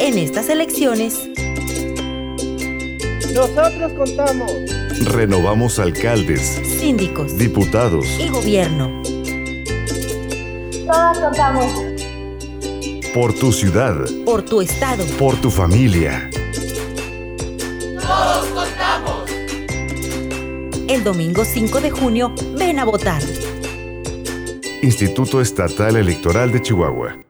En estas elecciones, nosotros contamos. Renovamos alcaldes, síndicos, diputados y gobierno. Todas contamos. por tu ciudad, Por tu estado. por tu familia. ¡Todos contamos! El domingo 5 de junio, ven a votar. Instituto Estatal Electoral de Chihuahua.